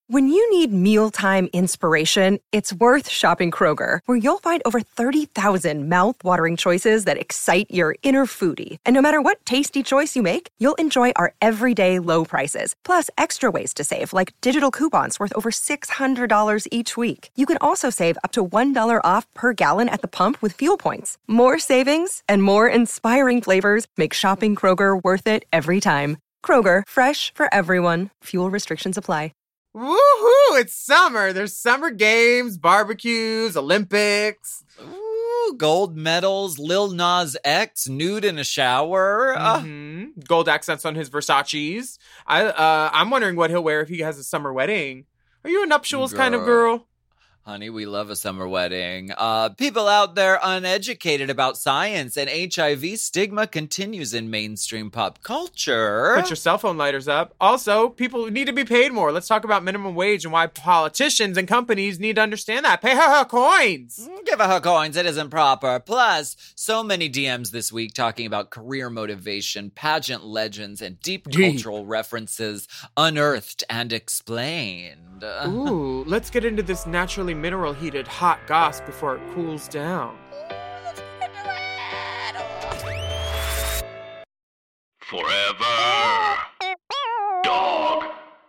When you need mealtime inspiration, it's worth shopping Kroger, where you'll find over 30,000 mouth-watering choices that excite your inner foodie. And no matter what tasty choice you make, you'll enjoy our everyday low prices, plus extra ways to save, like digital coupons worth over $600 each week. You can also save up to $1 off per gallon at the pump with fuel points. More savings and more inspiring flavors make shopping Kroger worth it every time. Kroger, fresh for everyone. Fuel restrictions apply. Woohoo! It's summer. There's summer games, barbecues, Olympics. Ooh, gold medals, Lil Nas X, nude in a shower. Gold accents on his Versace's. I'm wondering what he'll wear if he has a summer wedding. Are you a nuptials kind of girl? Honey, we love a summer wedding. People out there uneducated about science and HIV stigma continues in mainstream pop culture. Put your cell phone lighters up. Also, people need to be paid more. Let's talk about minimum wage and why politicians and companies need to understand that. Pay her coins. Give her coins. It isn't proper. Plus, so many DMs this week talking about career motivation, pageant legends, and deep cultural references unearthed and explained. Ooh, let's get into this naturally mineral-heated hot goss before it cools down. Forever Dog.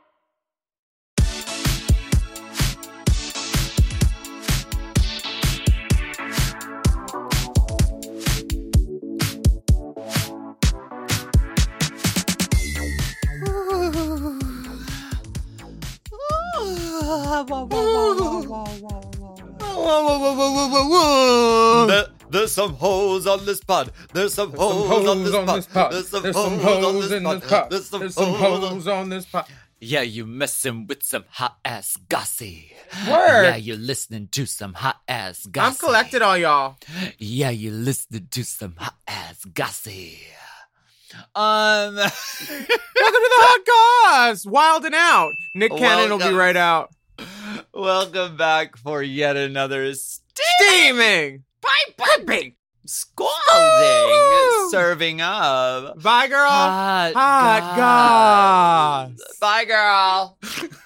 There's some hoes on this pod. There's some hoes on this pod. There's some hoes in this pod. There's some hoes on this pod. Yeah, you messing with some hot-ass gossy. Word. Yeah, you're listening to some hot-ass gossy. I'm collected, all y'all. Yeah, you're listening to some hot-ass gossy. Welcome to the hot goss. Wild and out. Nick Cannon will be right out. Welcome back for yet another steaming, piping, scalding, serving up. Bye, girl. Hot goss. Bye, girl.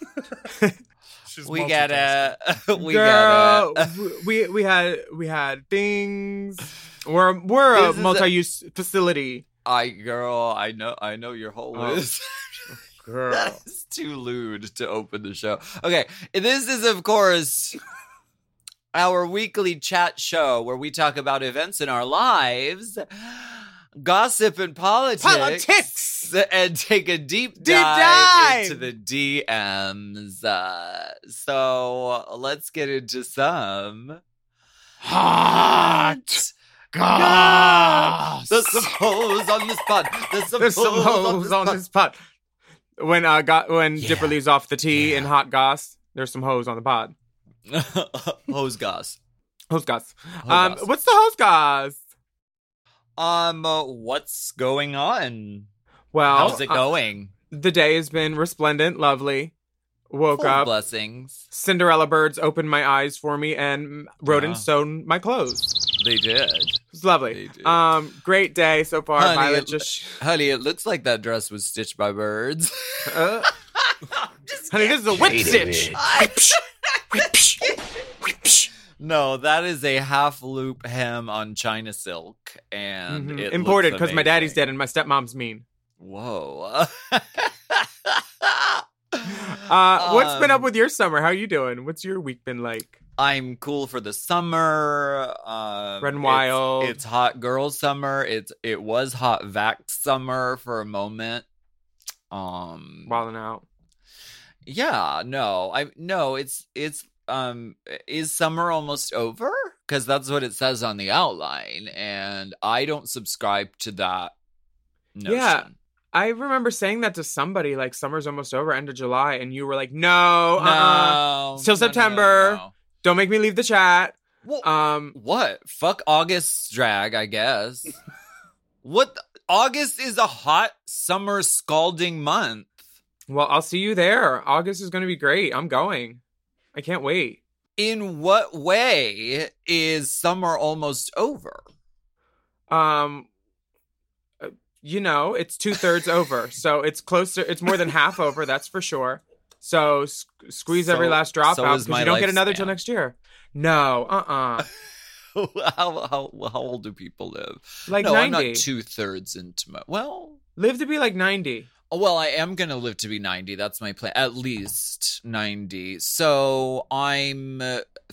We get it. We girl, get it. We had things. We're a multi-use facility. I know your whole list. Girl. That is too lewd to open the show. Okay, this is, of course, our weekly chat show where we talk about events in our lives, gossip and politics, and take a deep dive into the DMs. So let's get into some hot goss. There's some hoes on this pod. There's some hoes on this pod. When Dipper leaves off the T in hot goss, there's some hoes on the pod. Hose goss. Hose goss. What's the hose goss? What's going on? Well, how's it going? The day has been resplendent, lovely. Woke up. Blessings. Cinderella birds opened my eyes for me, and rodents sewn my clothes. They did. It was lovely. Great day so far. Honey, it looks like that dress was stitched by birds. Honey, this is a whip stitch. No, that is a half loop hem on China silk, and it imported because my daddy's dead and my stepmom's mean. Whoa. What's been up with your summer? How are you doing? What's your week been like? I'm cool for the summer. Red and Wild. It's hot girl summer. It was hot vax summer for a moment. Wilding out. Yeah, is summer almost over? Because that's what it says on the outline, and I don't subscribe to that notion. Yeah. I remember saying that to somebody, like, summer's almost over, end of July, and you were like, no, till September. No. Don't make me leave the chat. Well, what? Fuck August's drag, I guess. What? August is a hot summer scalding month. Well, I'll see you there. August is going to be great. I'm going. I can't wait. In what way is summer almost over? It's 2/3 over, so it's closer. It's more than half over. That's for sure. So squeeze every last drop out because you don't get another till lifespan. next year. No, How old do people live? Like no, 90. I'm not 2/3 into my... Well... Live to be like 90. Well, I am going to live to be 90. That's my plan. At least 90. So I'm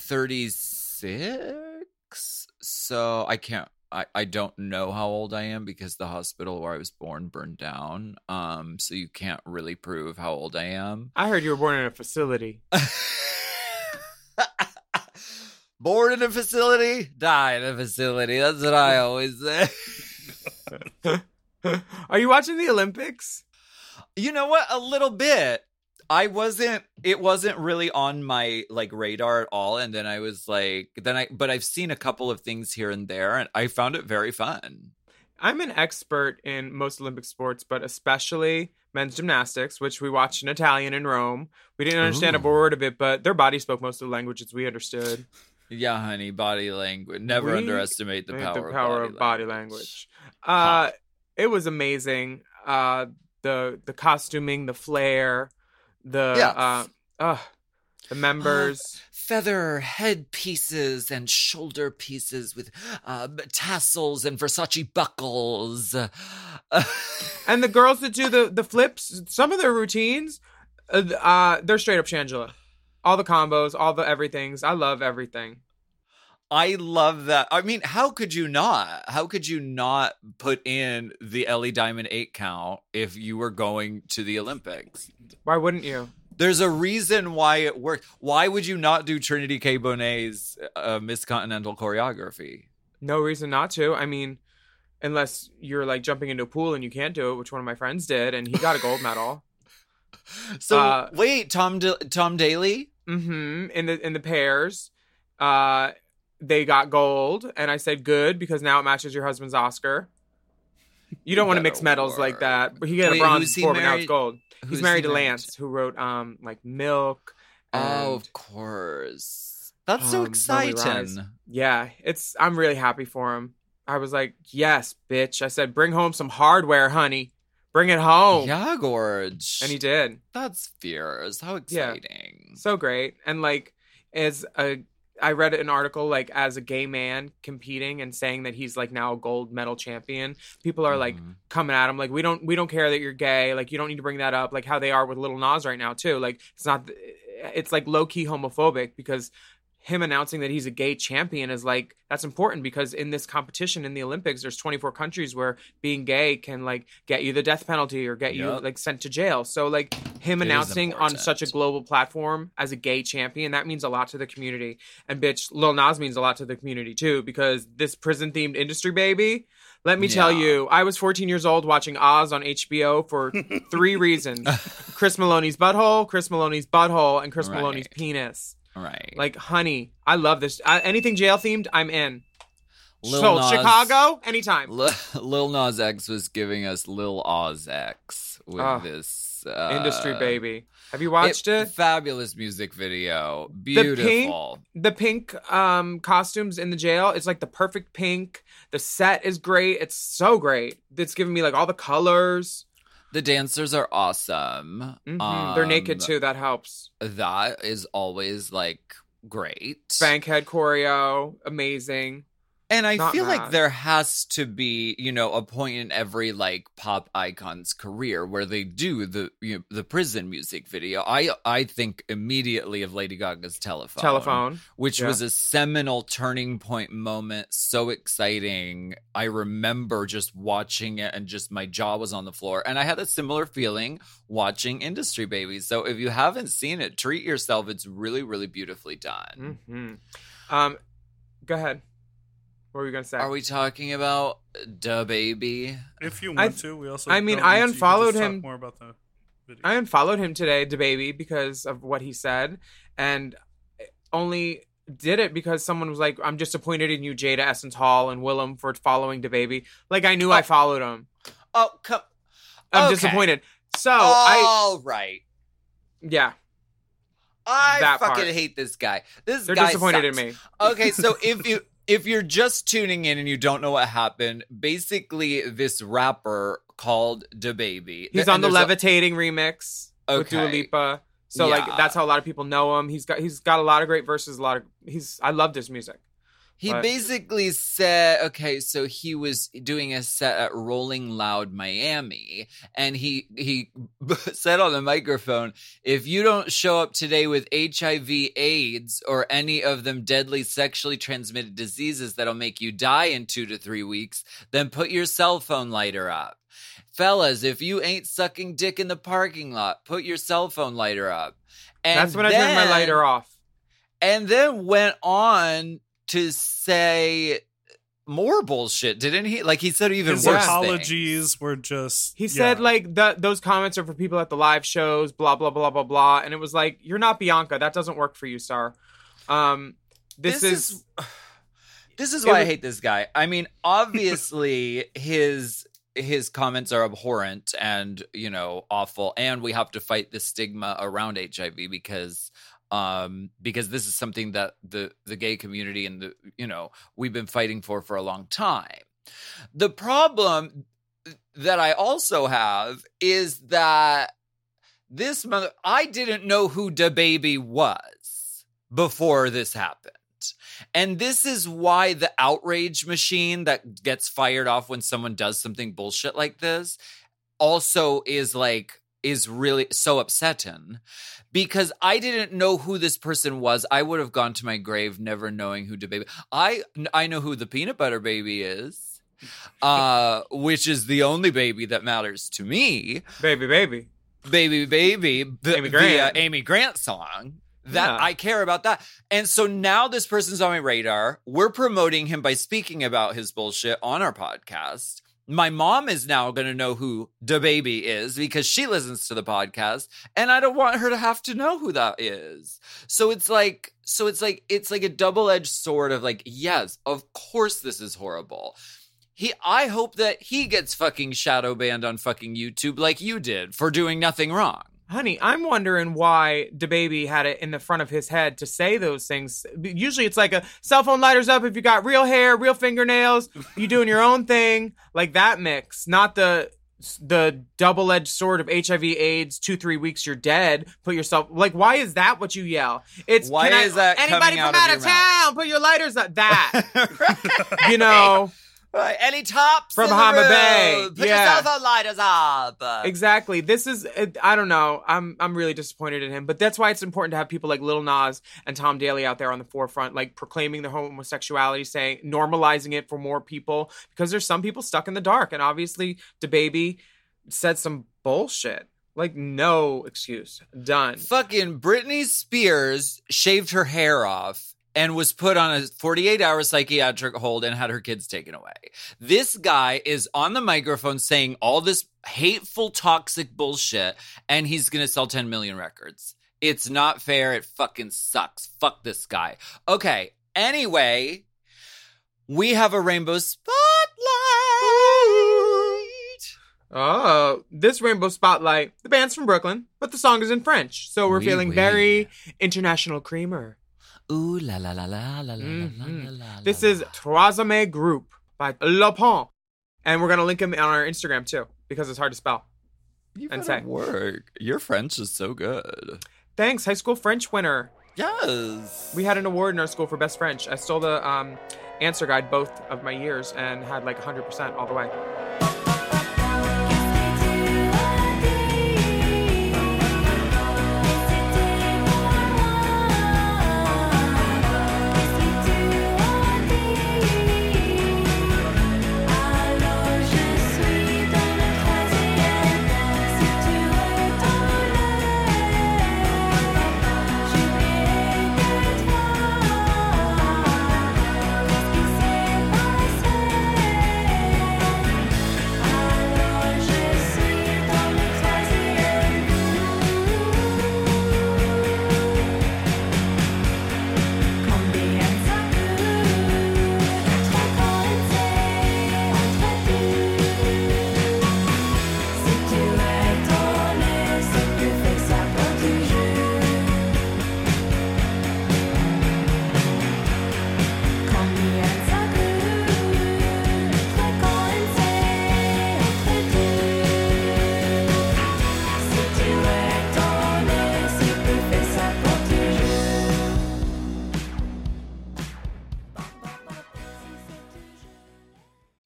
36. So I can't... I don't know how old I am because the hospital where I was born burned down. So you can't really prove how old I am. I heard you were born in a facility. Born in a facility, die in a facility. That's what I always say. Are you watching the Olympics? You know what? A little bit. It wasn't really on my like radar at all. And then I was like, but I've seen a couple of things here and there and I found it very fun. I'm an expert in most Olympic sports, but especially men's gymnastics, which we watched in Italian in Rome. We didn't understand a word of it, but their body spoke most of the languages we understood. Yeah, honey, body language. Never underestimate the power of body language. It was amazing. The costuming, the flair, the members. Feather headpieces and shoulder pieces with tassels and Versace buckles. And the girls that do the flips, some of their routines, they're straight up Shangela. All the combos, all the everythings. I love everything. I love that. I mean, how could you not? How could you not put in the Ellie Diamond 8 count if you were going to the Olympics? Why wouldn't you? There's a reason why it worked. Why would you not do Trinity K. Bonet's Miss Continental choreography? No reason not to. I mean, unless you're like jumping into a pool and you can't do it, which one of my friends did, and he got a gold medal. So wait, Tom Daly? Mm-hmm. In the pairs, they got gold, and I said good because now it matches your husband's Oscar. You don't want to mix medals like that. He got a bronze before, but now it's gold. He's married to Lance, who wrote like Milk. Oh, of course. That's so exciting. Yeah, I'm really happy for him. I was like, yes, bitch. I said, bring home some hardware, honey. Bring it home. Yeah, Gorge. And he did. That's fierce. How exciting. Yeah. So great. And like, I read an article like as a gay man competing and saying that he's like now a gold medal champion. People are like coming at him like, we don't care that you're gay. Like, you don't need to bring that up. Like how they are with Lil Nas right now too. Like it's like low key homophobic because him announcing that he's a gay champion is like, that's important because in this competition in the Olympics, there's 24 countries where being gay can like get you the death penalty or get you like sent to jail. So like him announcing on such a global platform as a gay champion, that means a lot to the community. And bitch, Lil Nas means a lot to the community too, because this prison themed industry baby, let me tell you, I was 14 years old watching Oz on HBO for 3 reasons. Chris Maloney's butthole, and Chris Maloney's penis. Right. Like, honey, I love this. Anything jail themed, I'm in. Lil Nas, Chicago, anytime. Lil Nas X was giving us Lil Oz X with this industry baby. Have you watched it? Fabulous music video. Beautiful. The pink costumes in the jail. It's like the perfect pink. The set is great. It's so great. It's giving me like all the colors. The dancers are awesome. Mm-hmm. They're naked too. That helps. That is always like great. Bankhead choreo, amazing. And I feel like there has to be, a point in every like pop icon's career where they do the prison music video. I think immediately of Lady Gaga's Telephone, which was a seminal turning point moment. So exciting. I remember just watching it and just my jaw was on the floor. And I had a similar feeling watching Industry Babies. So if you haven't seen it, treat yourself. It's really, really beautifully done. Mm-hmm. Go ahead. What were you going to say? Are we talking about DaBaby? If you want to, we also. I unfollowed him. Talk more about the video. I unfollowed him today, DaBaby, because of what he said, and only did it because someone was like, "I'm disappointed in you, Jada Essence Hall and Willem, for following DaBaby." Like I knew I followed him. Oh, come. I'm disappointed. So right. Yeah. I fucking hate this guy. They're disappointed in me. Okay, so if you're just tuning in and you don't know what happened, basically this rapper called DaBaby. He's on the Levitating remix with Dua Lipa. So like Yeah. that's how a lot of people know him. He's got a lot of great verses. I loved his music. He But- basically said, okay, so he was doing a set at Rolling Loud Miami, and he said on the microphone, if you don't show up today with HIV, AIDS, or any of them deadly sexually transmitted diseases that'll make you die in 2 to 3 weeks, then put your cell phone lighter up. Fellas, if you ain't sucking dick in the parking lot, put your cell phone lighter up. And That's when I turned my lighter off. And then went on to say more bullshit, didn't he? Like he said even His worse apologies things. were just. He said like those comments are for people at the live shows, blah blah blah blah blah, and it was like, you're not Bianca. That doesn't work for you, star. This is why I hate this guy. I mean, obviously his comments are abhorrent and, you know, awful, and we have to fight the stigma around HIV because this is something that the gay community and the, you know, we've been fighting for a long time. The problem that I also have is that I didn't know who DaBaby was before this happened. And this is why the outrage machine that gets fired off when someone does something bullshit like this also is really so upsetting, because I didn't know who this person was. I would have gone to my grave never knowing who DaBaby. I know who the Peanut Butter Baby is, which is the only baby that matters to me. baby. The Amy Grant song. That I care about that. And so now this person's on my radar. We're promoting him by speaking about his bullshit on our podcast. My mom is now going to know who DaBaby is because she listens to the podcast, and I don't want her to have to know who that is. So it's like a double-edged sword of like, yes, of course this is horrible. I hope that he gets fucking shadow banned on fucking YouTube like you did for doing nothing wrong. Honey, I'm wondering why DaBaby had it in the front of his head to say those things. Usually it's like a cell phone lighters up if you got real hair, real fingernails, you doing your own thing, like that mix, not the double-edged sword of HIV, AIDS, 2-3 weeks you're dead. Put yourself, like, why is that what you yell? It's why is that anybody coming from out out of of your town, put your lighters up. That, you know. Right. Any tops from in the Bahama room? Bay? Put Yeah. your cell phone lighters up. Exactly. This is, I don't know. I'm really disappointed in him, but that's why it's important to have people like Lil Nas and Tom Daley out there on the forefront, like proclaiming their homosexuality, normalizing it for more people, because there's some people stuck in the dark, and obviously DaBaby said some bullshit. Like, no excuse. Done. Fucking Britney Spears shaved her hair off and was put on a 48-hour psychiatric hold and had her kids taken away. This guy is on the microphone saying all this hateful, toxic bullshit, and he's going to sell 10 million records. It's not fair. It fucking sucks. Fuck this guy. Okay, anyway, we have a Rainbow Spotlight. Oh, this Rainbow Spotlight, the band's from Brooklyn, but the song is in French, so we're Oui, feeling oui. very international creamer. Ooh la la la la la la la la la. This is Troisième Group by Le Pont. And we're going to link him on our Instagram too, because it's hard to spell. You and better say. work. Your French is so good. Thanks, high school French winner. Yes. We had an award in our school for best French. I stole the answer guide both of my years and had like 100% all the way.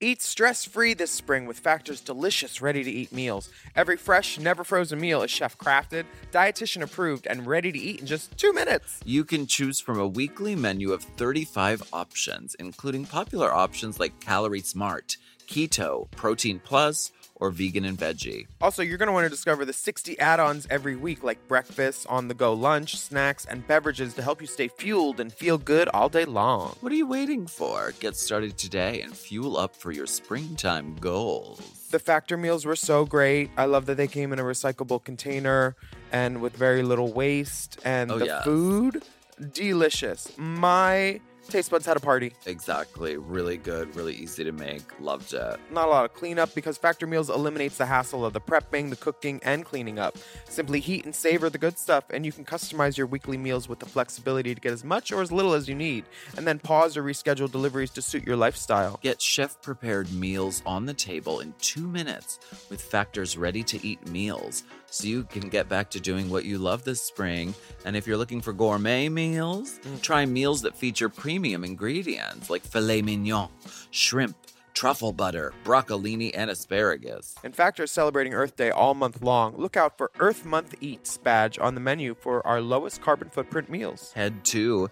Eat stress-free this spring with Factor's delicious, ready-to-eat meals. Every fresh, never-frozen meal is chef-crafted, dietitian-approved, and ready to eat in just 2 minutes. You can choose from a weekly menu of 35 options, including popular options like Calorie Smart, Keto, Protein Plus, or Vegan and Veggie. Also, you're going to want to discover the 60 add-ons every week, like breakfast, on-the-go lunch, snacks, and beverages to help you stay fueled and feel good all day long. What are you waiting for? Get started today and fuel up for your springtime goals. The Factor meals were so great. I love that they came in a recyclable container and with very little waste. And food, delicious. My taste buds had a party. Exactly. Really good, really easy to make. Loved it. Not a lot of cleanup because Factor Meals eliminates the hassle of the prepping, the cooking, and cleaning up. Simply heat and savor the good stuff, and you can customize your weekly meals with the flexibility to get as much or as little as you need, and then pause or reschedule deliveries to suit your lifestyle. Get chef-prepared meals on the table in 2 minutes with Factor's ready-to-eat meals, so you can get back to doing what you love this spring. And if you're looking for gourmet meals, try meals that feature premium ingredients like filet mignon, shrimp, truffle butter, broccolini, and asparagus. And Factor is celebrating Earth Day all month long. Look out for Earth Month Eats badge on the menu for our lowest carbon footprint meals. Head to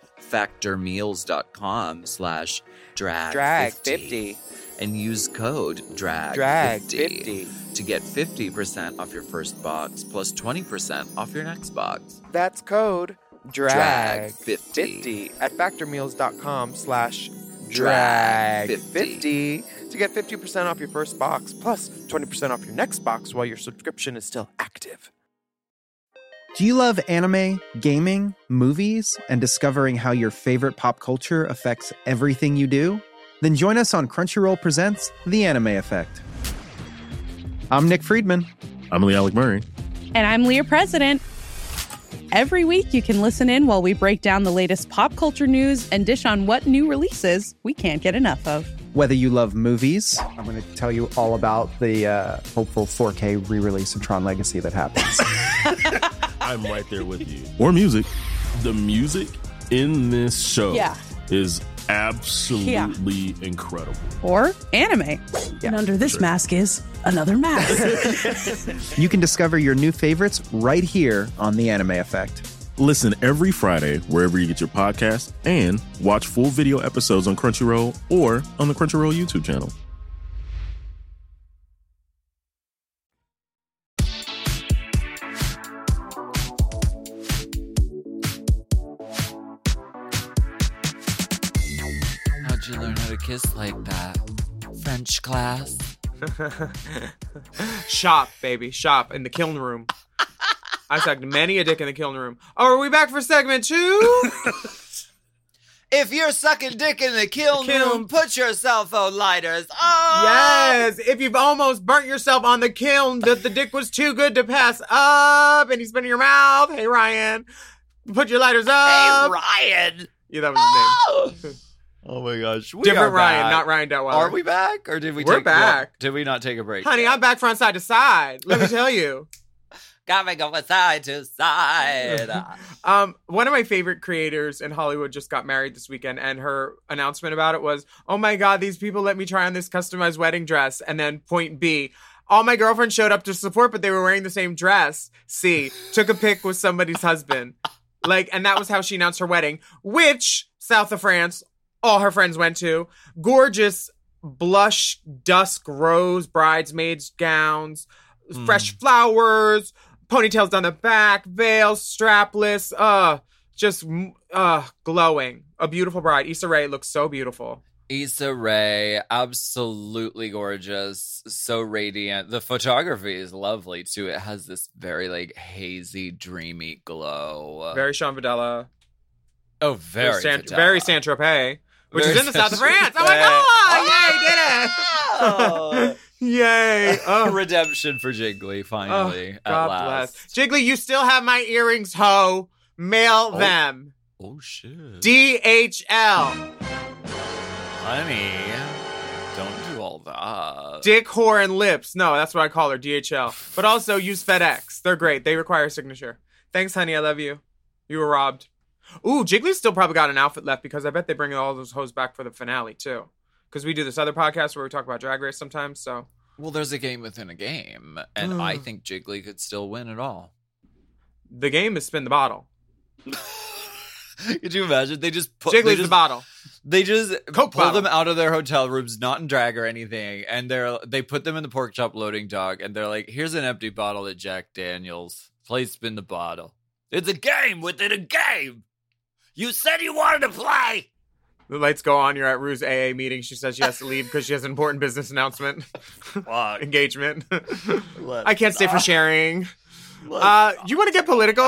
factormeals.com/drag50 and use code DRAG50 to get 50% off your first box plus 20% off your next box. That's code DRAG50 at factormeals.com/drag50 to get 50% off your first box plus 20% off your next box while your subscription is still active. Do you love anime, gaming, movies, and discovering how your favorite pop culture affects everything you do? Then join us on Crunchyroll Presents The Anime Effect. I'm Nick Friedman. I'm Lee Alec Murray. And I'm Leah President. Every week you can listen in while we break down the latest pop culture news and dish on what new releases we can't get enough of. Whether you love movies, I'm going to tell you all about the hopeful 4K re-release of Tron Legacy that happens. I'm right there with you. Or music. The music in this show is absolutely incredible. Or anime. And under this mask is another mask. You can discover your new favorites right here on The Anime Effect. Listen every Friday wherever you get your podcast and watch full video episodes on Crunchyroll or on the Crunchyroll YouTube channel. How'd you learn how to kiss like that? French class? Shop, baby. Shop in the kiln room. I sucked many a dick in the kiln room. Oh, are we back for segment 2? If you're sucking dick in the kiln room, put your cell phone lighters on. Yes. If you've almost burnt yourself on the kiln, that the dick was too good to pass up, and you spit in your mouth. Hey, Ryan. Put your lighters up. Hey, Ryan. Yeah, that was his name. Oh my gosh. We Different are Ryan, back. not Ryan Detweiler. Are we back? Or did we We're back. Did we not take a break? Honey, I'm back front side to side. Let me tell you. Got me going side to side. One of my favorite creators in Hollywood just got married this weekend, and her announcement about it was, oh my God, these people let me try on this customized wedding dress. And then point B, all my girlfriends showed up to support, but they were wearing the same dress. C, took a pic with somebody's husband. And that was how she announced her wedding, which, south of France, all her friends went to. Gorgeous blush dusk rose bridesmaids gowns, fresh flowers, ponytails down the back, veils, strapless, just glowing. A beautiful bride. Issa Rae looks so beautiful. Issa Rae, absolutely gorgeous, so radiant. The photography is lovely too. It has this very hazy, dreamy glow. Very Sean Videla. Oh, very Videla. Very Saint-Tropez, which is in the south of France. Oh my God! Yay, did it! Yay! Redemption for Jiggly, finally, at God last. Bless. Jiggly, you still have my earrings, ho. Mail them. Oh, shit. DHL. Honey, don't do all that. Dick, whore, and lips. No, that's what I call her, DHL. But also use FedEx. They're great. They require a signature. Thanks, honey. I love you. You were robbed. Ooh, Jiggly's still probably got an outfit left because I bet they bring all those hoes back for the finale, too. because we do this other podcast where we talk about Drag Race sometimes. So, well, there's a game within a game, and I think Jiggly could still win it all. The game is spin the bottle. Could you imagine? They just put Jiggly's the bottle. They just Coke pull bottle. them out of their hotel rooms, not in drag or anything, and they put them in the pork chop loading dock, and they're like, "Here's an empty bottle of Jack Daniels. Please spin the bottle. It's a game within a game. You said you wanted to play." The lights go on. You're at Rue's AA meeting. She says she has to leave because she has an important business announcement. Engagement. I can't stay for sharing. You want to get political?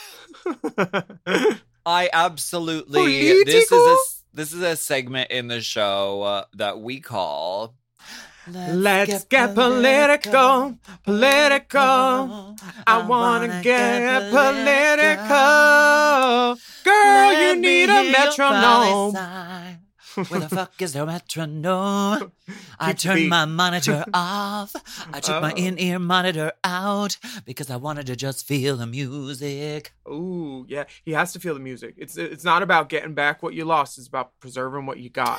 I absolutely. Political? This is a segment in the show that we call. Let's get political. I want to get political. Girl, you need a metronome. Where the fuck is the metronome? I turned my monitor off. I took my in-ear monitor out because I wanted to just feel the music. Ooh, yeah. He has to feel the music. It's not about getting back what you lost. It's about preserving what you got.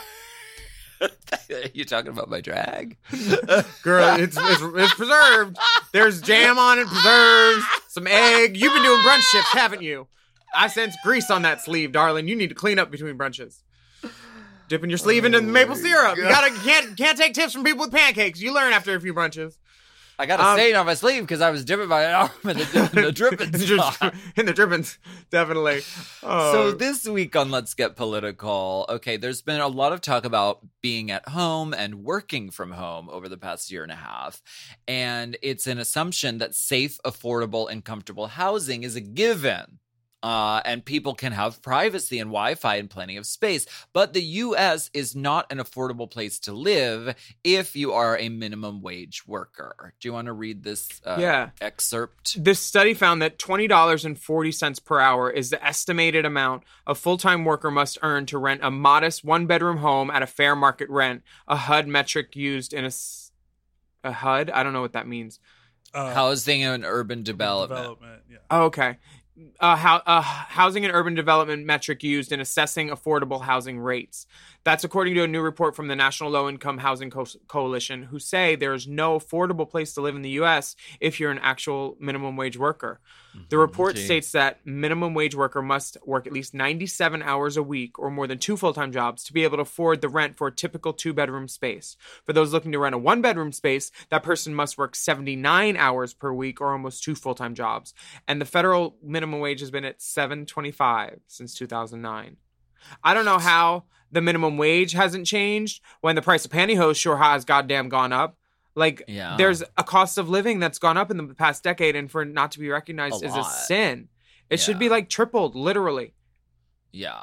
You talking about my drag? Girl, it's preserved. There's jam on it, preserves, some egg. You've been doing brunch shifts, haven't you? I sense grease on that sleeve, darling. You need to clean up between brunches. Dipping your sleeve into maple syrup. You can't take tips from people with pancakes. You learn after a few brunches. I got a stain on my sleeve because I was dipping my arm in the drippings. In the drippings, definitely. So this week on Let's Get Political, okay, there's been a lot of talk about being at home and working from home over the past year and a half. And it's an assumption that safe, affordable, and comfortable housing is a given. And people can have privacy and Wi-Fi and plenty of space. But the U.S. is not an affordable place to live if you are a minimum wage worker. Do you want to read this excerpt? This study found that $20.40 per hour is the estimated amount a full-time worker must earn to rent a modest one-bedroom home at a fair market rent, a HUD metric used in a HUD? I don't know what that means. Housing and Urban Development. Yeah. Oh, okay. Housing and urban development metric used in assessing affordable housing rates. That's according to a new report from the National Low Income Housing Coalition, who say there is no affordable place to live in the U.S. if you're an actual minimum wage worker. The report states that minimum wage worker must work at least 97 hours a week or more than 2 full-time jobs to be able to afford the rent for a typical 2-bedroom space. For those looking to rent a 1-bedroom space, that person must work 79 hours per week or almost 2 full-time jobs. And the federal minimum wage has been at $7.25 since 2009. I don't know how the minimum wage hasn't changed when the price of pantyhose sure has goddamn gone up. There's a cost of living that's gone up in the past decade, and for it not to be recognized is a sin. It should be tripled, literally. Yeah.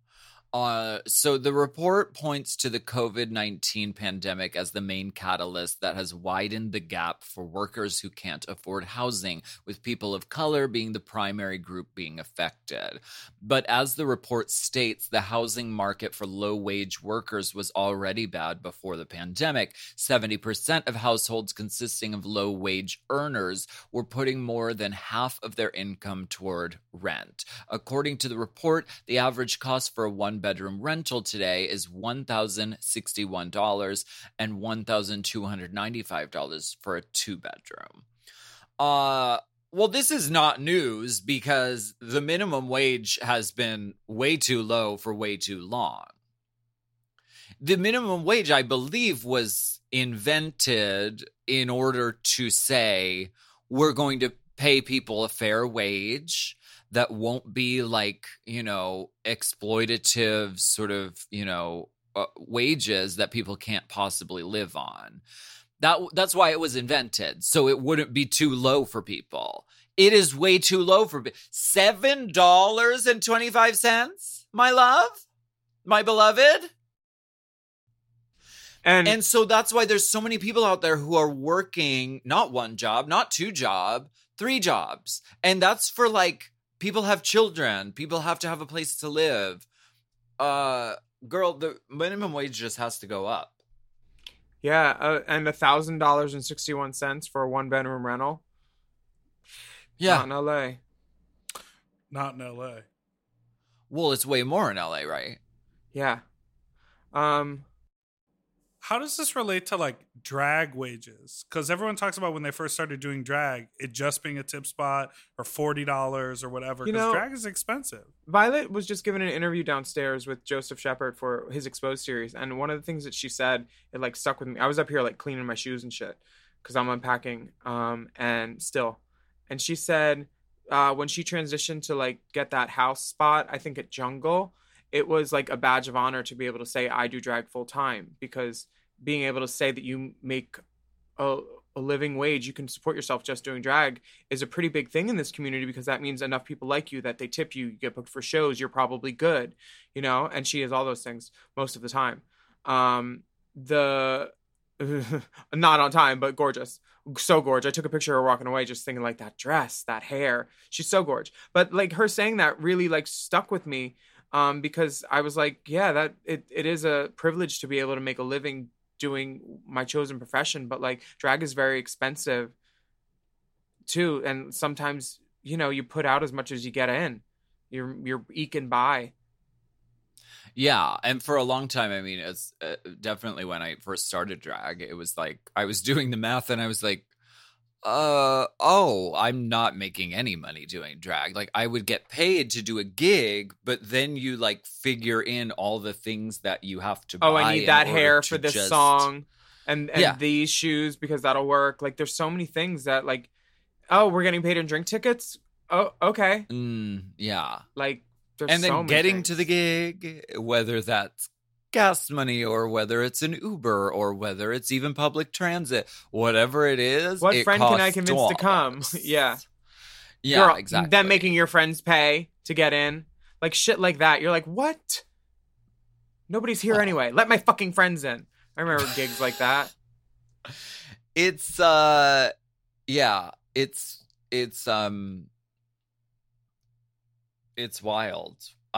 So the report points to the COVID-19 pandemic as the main catalyst that has widened the gap for workers who can't afford housing, with people of color being the primary group being affected. But as the report states, the housing market for low-wage workers was already bad before the pandemic. 70% of households consisting of low-wage earners were putting more than half of their income toward rent. According to the report, the average cost for a one-bedroom rental today is $1,061 and $1,295 for a 2-bedroom. Well, this is not news because the minimum wage has been way too low for way too long. The minimum wage, I believe, was invented in order to say we're going to pay people a fair wage that won't be exploitative sort of, wages that people can't possibly live on. That's why it was invented, so it wouldn't be too low for people. It is way too low for $7.25, my love, my beloved. And so that's why there's so many people out there who are working not 1 job, not 2 jobs, 3 jobs. And that's for people have children. People have to have a place to live. Girl, the minimum wage just has to go up. Yeah, and $1,000.61 for a 1-bedroom rental. Yeah. Not in LA. Not in LA. Well, it's way more in LA, right? Yeah. How does this relate to like drag wages? Because everyone talks about when they first started doing drag, it just being a tip spot or $40 or whatever. Because drag is expensive. Violet was just given an interview downstairs with Joseph Shepard for his Exposed series, and one of the things that she said, it like stuck with me. I was up here like cleaning my shoes and shit because I'm unpacking, and she said when she transitioned to like get that house spot, I think at Jungle, it was like a badge of honor to be able to say I do drag full time, because being able to say that you make a living wage, you can support yourself just doing drag, is a pretty big thing in this community, because that means enough people like you that they tip you, you get booked for shows, you're probably good, you know? And she is all those things most of the time. Not on time, but gorgeous. So gorgeous. I took a picture of her walking away just thinking like that dress, that hair. She's so gorgeous. But like her saying that really like stuck with me, because I was like, yeah, that it is a privilege to be able to make a living doing my chosen profession, but like drag is very expensive too, and sometimes, you know, you put out as much as you get in. You're eking by. Yeah, and for a long time, I mean, it's definitely when I first started drag, it was like I was doing the math and I was like, I'm not making any money doing drag. Like I would get paid to do a gig, but then you like figure in all the things that you have to buy. I need that hair for this song and these shoes because that'll work. Like there's so many things that like, we're getting paid in drink tickets. Oh, okay. Yeah. Like there's and then so many getting things. to the gig, whether that's gas money or whether it's an Uber or whether it's even public transit, whatever it is. What it friend can I convince $2. to come? Yeah. Yeah, Girl, exactly. Then making your friends pay to get in. Like shit like that. You're like, what? Nobody's here anyway. Let my fucking friends in. I remember gigs like that. It's wild.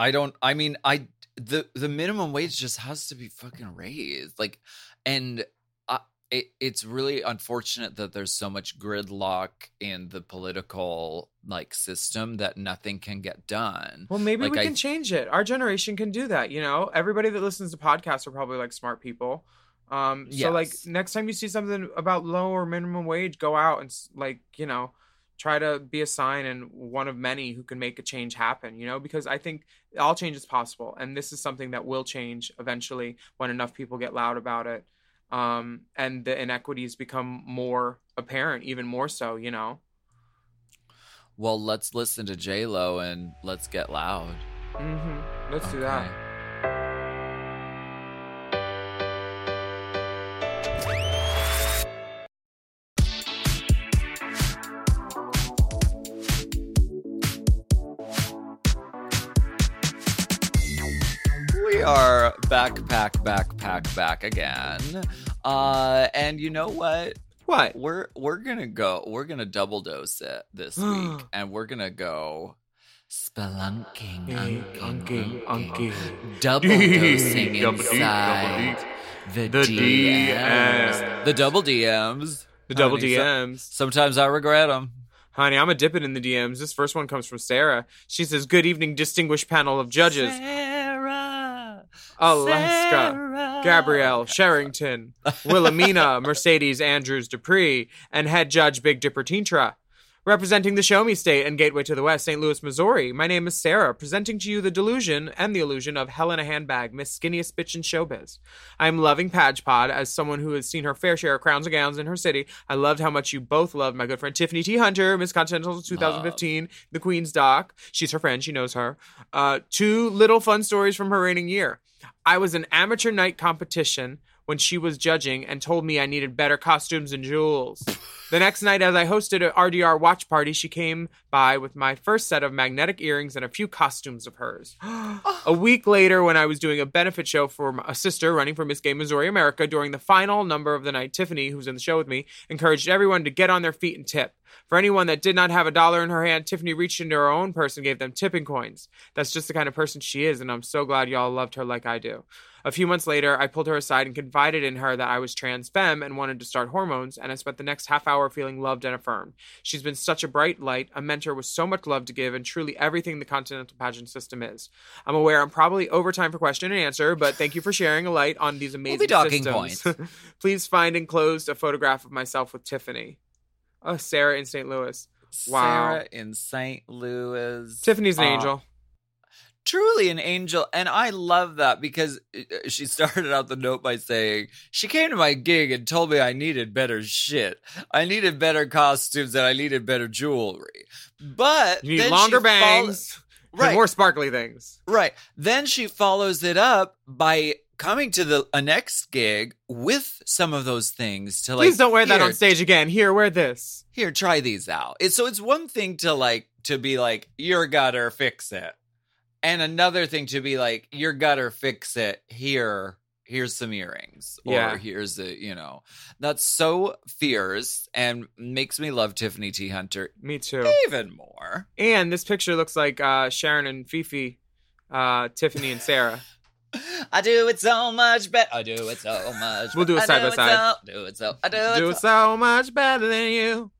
The minimum wage just has to be fucking raised. Like, and it's really unfortunate that there's so much gridlock in the political like system that nothing can get done. Well, maybe we can change it. Our generation can do that. You know, everybody that listens to podcasts are probably like smart people. So like next time you see something about low or minimum wage, go out and like, you know, try to be a sign and one of many who can make a change happen, you know, because I think all change is possible. And this is something that will change eventually when enough people get loud about it. And the inequities become more apparent, even more so, you know. Well, let's listen to J-Lo and let's get loud. Mm-hmm. Let's do that. We are back again. And you know what? What? We're gonna double dose it this week, and we're gonna go spelunking, unking, double dosing inside the DMs. The double DMs. The double DMs. Sometimes I regret them. Honey, I'm a dipping in the DMs. This first one comes from Sarah. She says, "Good evening, distinguished panel of judges. Alaska, Gabrielle, Sherrington, Wilhelmina, Mercedes, Andrews, Dupree, and head judge Big Dipper Tintra. Representing the Show Me State and Gateway to the West, St. Louis, Missouri, my name is Sarah, presenting to you the delusion and the illusion of Helena Handbag, Miss Skinniest Bitch in Showbiz. I am loving Padge Pod as someone who has seen her fair share of crowns and gowns in her city. I loved how much you both loved my good friend Tiffany T. Hunter, Miss Continental 2015, the Queen's Doc. She's her friend, she knows her. 2 little fun stories from her reigning year. I was an amateur night competition when she was judging and told me I needed better costumes and jewels. The next night, as I hosted an RDR watch party, she came by with my first set of magnetic earrings and a few costumes of hers. A week later, when I was doing a benefit show for a sister running for Miss Gay Missouri America, during the final number of the night, Tiffany, who's in the show with me, encouraged everyone to get on their feet and tip. For anyone that did not have $1 in her hand, Tiffany reached into her own purse and gave them tipping coins. That's just the kind of person she is, and I'm so glad y'all loved her like I do. A few months later, I pulled her aside and confided in her that I was trans femme and wanted to start hormones, and I spent the next half hour feeling loved and affirmed. She's been such a bright light, a mentor with so much love to give, and truly everything the Continental Pageant system is. I'm aware I'm probably over time for question and answer, but thank you for sharing a light on these amazing systems. Please find enclosed a photograph of myself with Tiffany. Oh, Sarah in St. Louis. Wow. Sarah in St. Louis. Tiffany's an angel. Truly an angel. And I love that because she started out the note by saying, she came to my gig and told me I needed better shit. I needed better costumes and I needed better jewelry. But you need longer bangs. Right. More sparkly things. Right. Then she follows it up by coming to a next gig with some of those things to Please don't wear that on stage again. Here, wear this. Here, try these out. So it's one thing to be like, your gutter, fix it. And another thing to be like, your gutter, fix it. Here's some earrings. Or here's that's so fierce and makes me love Tiffany T. Hunter. Me too. Even more. And this picture looks like Sharon and Fifi, Tiffany and Sarah. I do it so much better. I do it so much. We'll do it side by side. I do it so much better than you.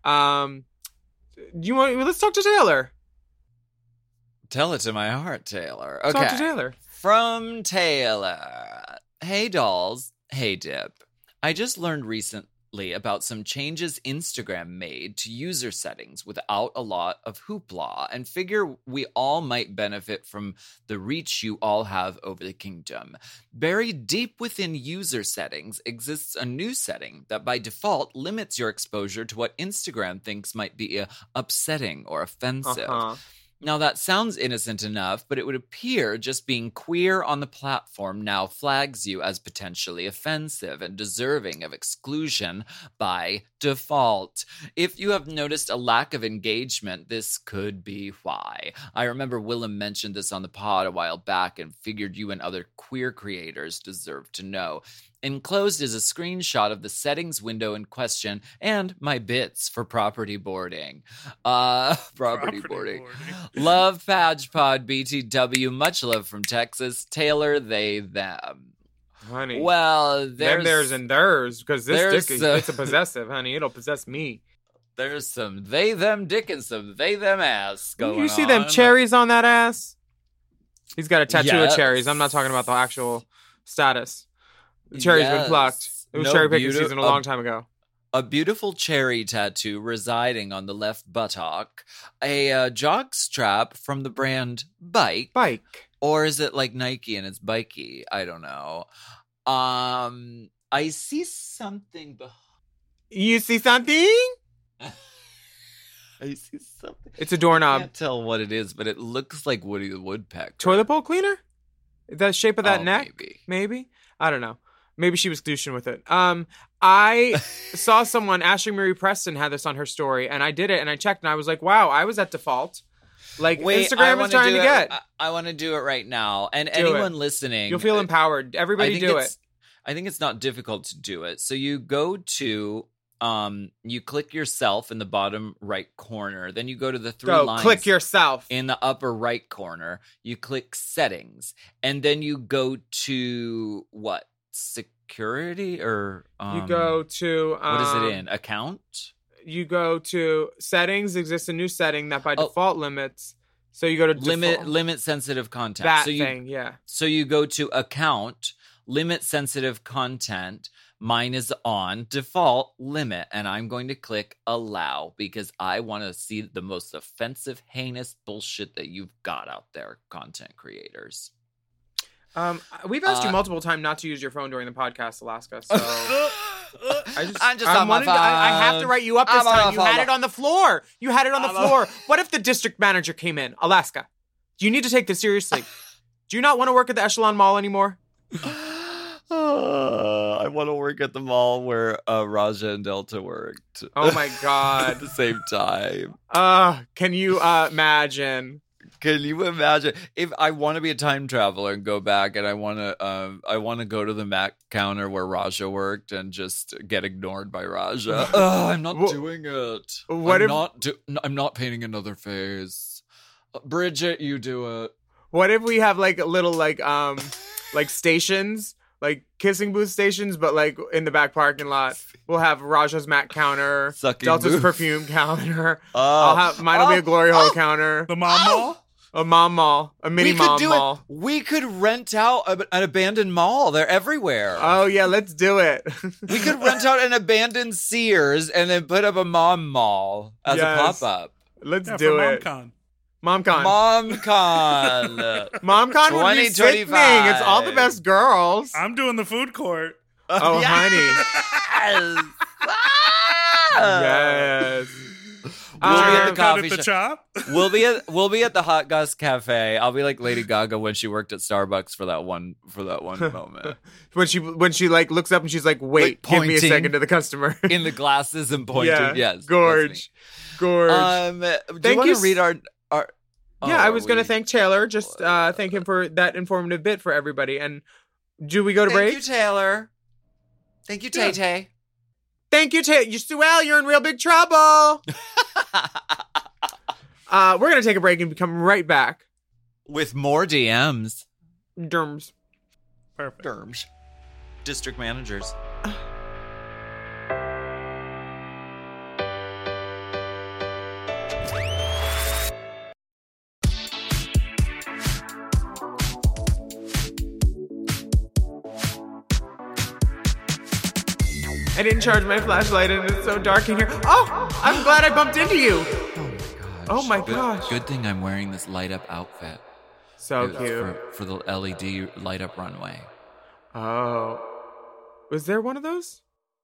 Let's talk to Taylor. Tell it to my heart, Taylor. Okay. Talk to Taylor. From Taylor. Hey, dolls. Hey, Dip. I just learned recently about some changes Instagram made to user settings without a lot of hoopla and figure we all might benefit from the reach you all have over the kingdom. Buried deep within user settings exists a new setting that by default limits your exposure to what Instagram thinks might be upsetting or offensive. Now, that sounds innocent enough, but it would appear just being queer on the platform now flags you as potentially offensive and deserving of exclusion by default. If you have noticed a lack of engagement, this could be why. I remember Willem mentioned this on the pod a while back and figured you and other queer creators deserve to know. Enclosed is a screenshot of the settings window in question and my bits for property boarding. Property boarding. Love PagePod BTW. Much love from Texas. Taylor, they, them. Honey. Well, there's theirs and theirs because this dick, it's a possessive, honey. It'll possess me. There's some they, them dick and some they, them ass going on. You see them cherries on that ass? He's got a tattoo of cherries. I'm not talking about the actual status. The cherry's been plucked. It was cherry picking season a long time ago. A beautiful cherry tattoo residing on the left buttock. A jog strap from the brand Bike. Or is it like Nike and it's Bikey? I don't know. I see something You see something? I see something. It's a doorknob. I can't tell what it is, but it looks like Woody the Woodpecker. Toilet bowl cleaner? The shape of that neck? Maybe. I don't know. Maybe she was douching with it. I saw someone, Ashley Marie Preston, had this on her story, and I did it, and I checked, and I was like, wow, I was at default. Like, Instagram is trying to get. I want to do it right now. And anyone listening. You'll feel empowered. Everybody do it. I think it's not difficult to do it. So you go to, you click yourself in the bottom right corner. Then you go to the three lines. Click yourself. In the upper right corner. You click settings. And then you go to, what? Security or you go to what is it in account? You go to settings. Exists a new setting that by default limits. So you go to limit sensitive content. That so thing, yeah. So you go to account, limit sensitive content. Mine is on default limit, and I'm going to click allow because I want to see the most offensive, heinous bullshit that you've got out there, content creators. We've asked you multiple times not to use your phone during the podcast, Alaska. So I'm just on my phone. I have to write you up this time. You had it on the floor. You had it on the floor. What if the district manager came in, Alaska? You need to take this seriously. Do you not want to work at the Echelon Mall anymore? I want to work at the mall where Raja and Delta worked. Oh my god! At the same time. Can you imagine? Can you imagine if I want to be a time traveler and go back and I want to go to the Mac counter where Raja worked and just get ignored by Raja? I'm not doing it. I'm not painting another face. Bridget, you do it. What if we have like a little like stations, like kissing booth stations, but like in the back parking lot? We'll have Raja's Mac counter, Sucking Delta's booth. perfume counter. Mine'll be a Glory Hole counter. The mom mall? A mom mall. A mini mom mall. We could rent out an abandoned mall. They're everywhere. Oh, yeah, let's do it. We could rent out an abandoned Sears and then put up a mom mall as a pop-up. Let's do it. MomCon. MomCon. MomCon would be sickening. It's all the best girls. I'm doing the food court. Oh, honey. Yes. We'll be at the coffee at the shop. shop. We'll be at the Hot Gus Cafe. I'll be like Lady Gaga when she worked at Starbucks for that one moment. when she like looks up and she's like, "Wait, like give me a second," to the customer in the glasses and pointing. Yeah. Yes, gorge. Do you want to read our? Yeah, I was going to thank Taylor. Just thank him for that informative bit for everybody. And do we go to break? Thank you, Taylor. Thank you, Tay Tay. Thank you, Tay. Sue-Ell, you're in real big trouble. We're going to take a break and come right back. With more DMs. Derms. Perfect. Derms. District managers. I didn't charge my flashlight and it's so dark in here. Oh, I'm glad I bumped into you. Oh my gosh. Good thing I'm wearing this light up outfit. So cute. For the LED light up runway. Oh. Was there one of those?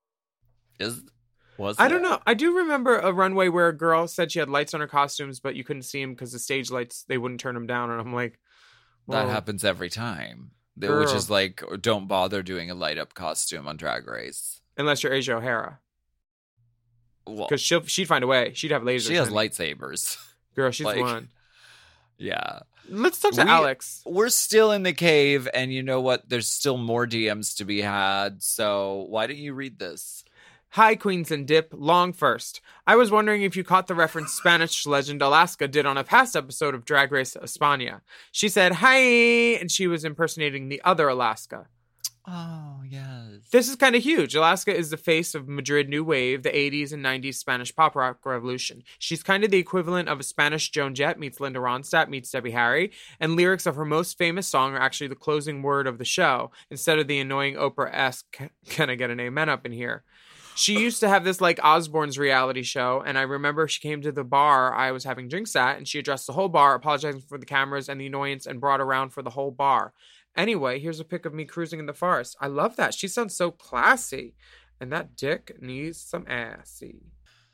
I don't know. I do remember a runway where a girl said she had lights on her costumes, but you couldn't see them because the stage lights, they wouldn't turn them down. And I'm like, that happens every time. Which is like, don't bother doing a light up costume on Drag Race. Unless you're Asia O'Hara. Well, because she'd find a way. She'd have lasers. She has lightsabers. Girl, she's one. Yeah. Let's talk to Alex. We're still in the cave, and you know what? There's still more DMs to be had. So why don't you read this? Hi, Queens and Dip. Long first. I was wondering if you caught the reference Spanish legend Alaska did on a past episode of Drag Race España. She said, hi, and she was impersonating the other Alaska. Oh, yes. This is kind of huge. Alaska is the face of Madrid New Wave, the 80s and 90s Spanish pop rock revolution. She's kind of the equivalent of a Spanish Joan Jett meets Linda Ronstadt meets Debbie Harry, and lyrics of her most famous song are actually the closing word of the show, instead of the annoying Oprah-esque, can I get an amen up in here? She used to have this like Osbourne's reality show, and I remember she came to the bar I was having drinks at, and she addressed the whole bar, apologizing for the cameras and the annoyance, and brought around for the whole bar. Anyway, here's a pic of me cruising in the forest. I love that. She sounds so classy. And that dick needs some assy.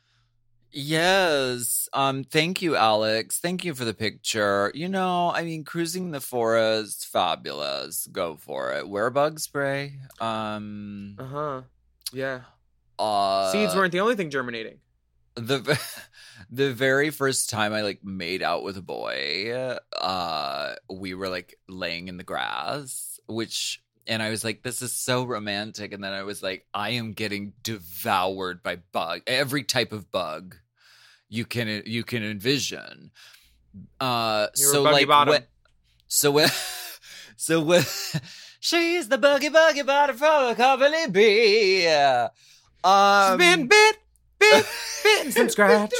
Yes. Thank you, Alex. Thank you for the picture. You know, I mean, cruising in the forest, fabulous. Go for it. Wear bug spray. Yeah. Seeds weren't the only thing germinating. The very first time I like made out with a boy, we were like laying in the grass, and I was like, this is so romantic. And then I was like, I am getting devoured by every type of bug you can envision. So like when she's the buggy body from a company bee. She's been bit and some scratch.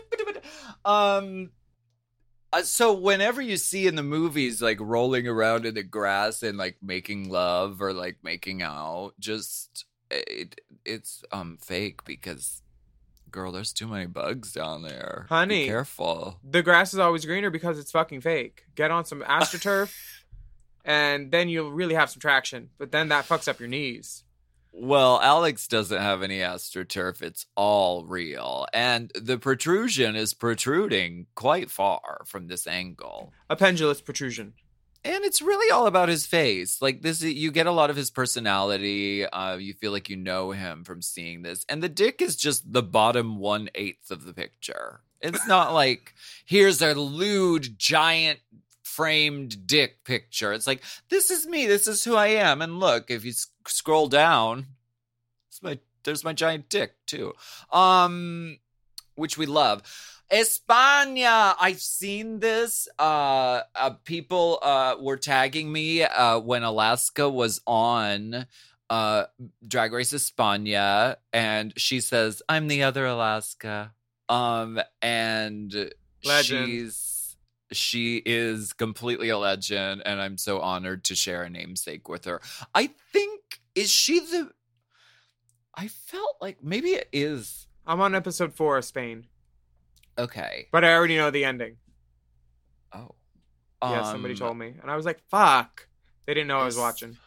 So whenever you see in the movies like rolling around in the grass and like making love or like making out, just it's fake because girl, there's too many bugs down there. Honey, be careful. The grass is always greener because it's fucking fake. Get on some AstroTurf and then you'll really have some traction. But then that fucks up your knees. Well, Alex doesn't have any AstroTurf. It's all real. And the protrusion is protruding quite far from this angle. A pendulous protrusion. And it's really all about his face. Like this, you get a lot of his personality. You feel like you know him from seeing this. And the dick is just the bottom 1/8 of the picture. It's not like, here's a lewd, giant framed dick picture. It's like, this is me. This is who I am. And look, if you scroll down, there's my giant dick too. Which we love. España, I've seen this. People were tagging me when Alaska was on Drag Race España, and she says, "I'm the other Alaska." And legend. She is completely a legend, and I'm so honored to share a namesake with her. I think, is she the? I felt like maybe it is. I'm on episode 4 of Spain. Okay. But I already know the ending. Oh. Yeah, somebody told me. And I was like, fuck. They didn't know I was watching.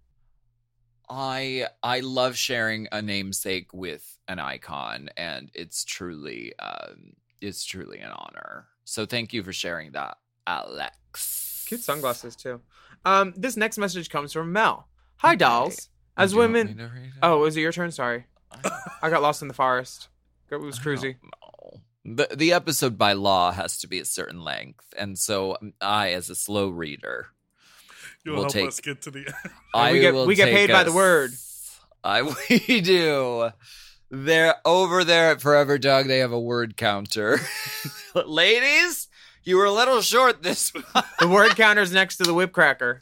I love sharing a namesake with an icon, and it's truly an honor. So thank you for sharing that, Alex. Cute sunglasses, too. This next message comes from Mel. Hi, dolls. As women... Oh, was it your turn? Sorry. I got lost in the forest. It was cruisy. The episode by law has to be a certain length, and so I, as a slow reader, you'll help us get to the end. We get paid by the word. We do. They're over there at Forever Dog. They have a word counter. Ladies, you were a little short this month. The word counter's next to the whip cracker.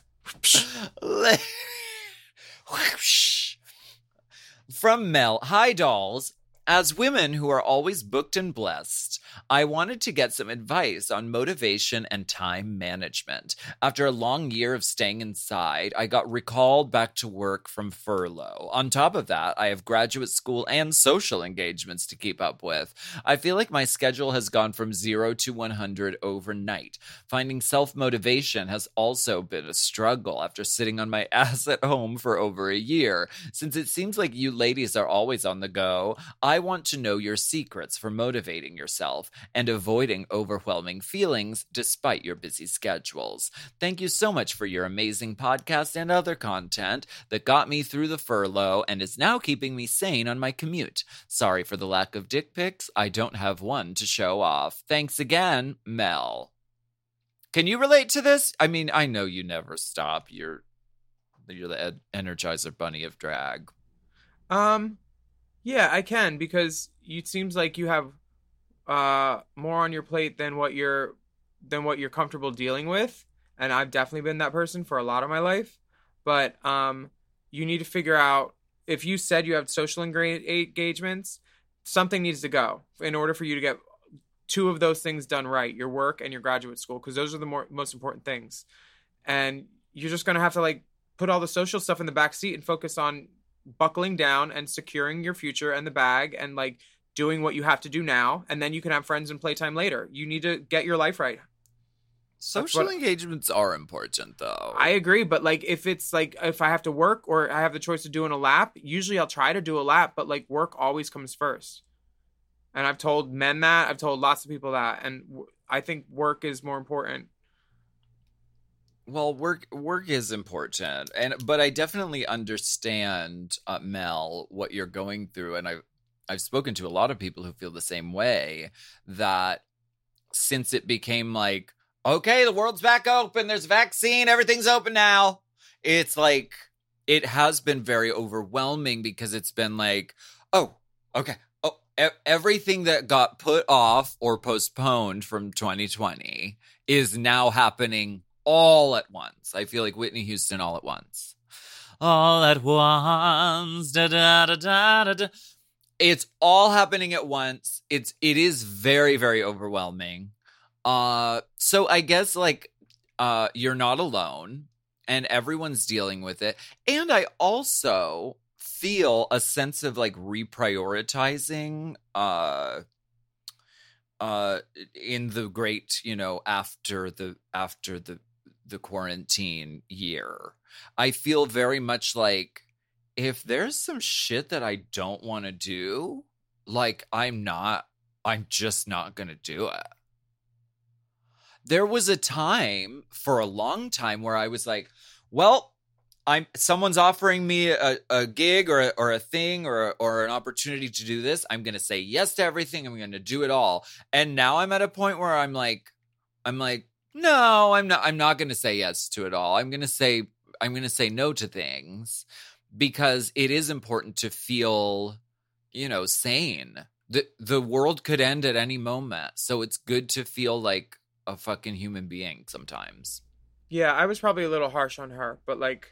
From Mel. Hi, dolls. As women who are always booked and blessed, I wanted to get some advice on motivation and time management. After a long year of staying inside, I got recalled back to work from furlough. On top of that, I have graduate school and social engagements to keep up with. I feel like my schedule has gone from 0 to 100 overnight. Finding self-motivation has also been a struggle after sitting on my ass at home for over a year. Since it seems like you ladies are always on the go, I want to know your secrets for motivating yourself and avoiding overwhelming feelings despite your busy schedules. Thank you so much for your amazing podcast and other content that got me through the furlough and is now keeping me sane on my commute. Sorry for the lack of dick pics. I don't have one to show off. Thanks again, Mel. Can you relate to this? I mean, I know you never stop. You're the Energizer Bunny of drag. Yeah, I can, because it seems like you have more on your plate than what you're comfortable dealing with, and I've definitely been that person for a lot of my life. But you need to figure out, if you said you have social engagements, something needs to go in order for you to get 2 of those things done right: your work and your graduate school, because those are the most important things. And you're just gonna have to put all the social stuff in the back seat and focus on buckling down and securing your future and the bag and doing what you have to do now, and then you can have friends and playtime later. You need to get your life right. Social engagements are important, though. I agree, but if it's if I have to work or I have the choice of doing a lap, usually I'll try to do a lap, but work always comes first. And I've told men that, I've told lots of people that, and I think work is more important. Well, work is important, but I definitely understand, Mel, what you're going through, and I've spoken to a lot of people who feel the same way, that since it became okay, the world's back open, there's a vaccine, everything's open now, it's it has been very overwhelming, because it's been oh, okay, everything that got put off or postponed from 2020 is now happening all at once. I feel like Whitney Houston, all at once. All at once. Da, da, da, da, da, da. It's all happening at once. It is very, very overwhelming. So I guess you're not alone, and everyone's dealing with it. And I also feel a sense of reprioritizing in the great, after the quarantine year. I feel very much if there's some shit that I don't want to do, I'm just not going to do it. there was a time for a long time where I was like, well, someone's offering me a gig or a thing or an opportunity to do this. I'm going to say yes to everything. I'm going to do it all. And now I'm at a point where I'm like, no, I'm not going to say yes to it all. I'm going to say no to things because it is important to feel, sane. The world could end at any moment. So it's good to feel like a fucking human being sometimes. Yeah, I was probably a little harsh on her, but like,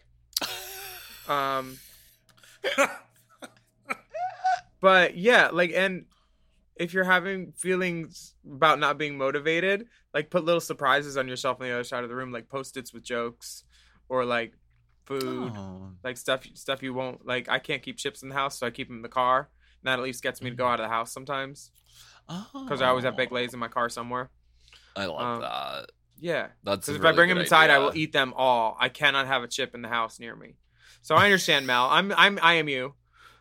but yeah, like, and if you're having feelings about not being motivated, like put little surprises on yourself on the other side of the room, like Post-its with jokes or like food, like stuff you won't like. I can't keep chips in the house, so I keep them in the car. And that at least gets me to go out of the house sometimes. Because I always have baked lays in my car somewhere. I love that. Yeah. That's because if really I bring them inside, idea. I will eat them all. I cannot have a chip in the house near me. So I understand, Mel. I am you.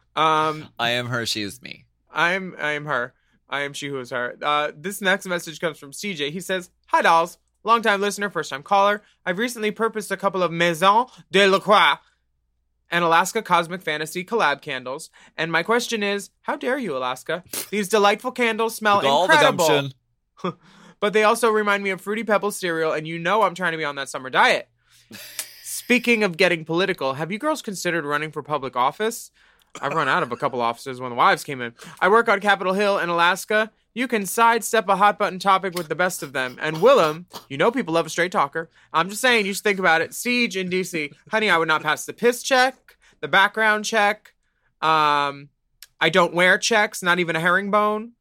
I am her, she is me. I am her. I am she who is her. This next message comes from CJ. He says, "Hi, dolls. Long-time listener, first-time caller. I've recently purchased a couple of Maison de la Croix and Alaska Cosmic Fantasy collab candles. And my question is, how dare you, Alaska? These delightful candles smell incredible. But they also remind me of Fruity Pebbles cereal, and I'm trying to be on that summer diet. Speaking of getting political, have you girls considered running for public office? I've run out of a couple offices when the wives came in. I work on Capitol Hill in Alaska. You can sidestep a hot button topic with the best of them. And Willem, people love a straight talker. I'm just saying, you should think about it. Siege in DC. Honey, I would not pass the piss check, the background check. I don't wear checks, not even a herringbone.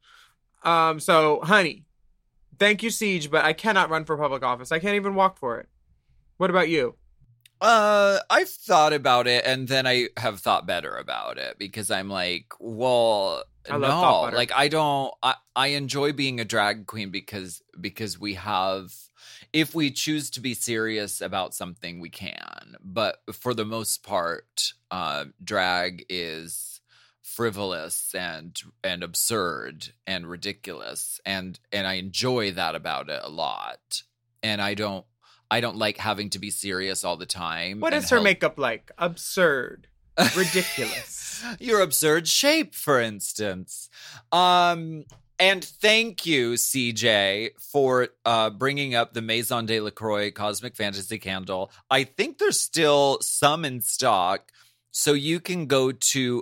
So, honey, thank you, Siege, but I cannot run for public office. I can't even walk for it. What about you? I've thought about it, and then I have thought better about it because I'm like, well, no, like I enjoy being a drag queen because we have, if we choose to be serious about something, we can. But for the most part, drag is frivolous and absurd and ridiculous, and I enjoy that about it a lot. And I don't like having to be serious all the time. What is her makeup like? Absurd. Ridiculous. Your absurd shape, for instance. And thank you, CJ, for bringing up the Maison de la Croix Cosmic Fantasy Candle. I think there's still some in stock. So you can go to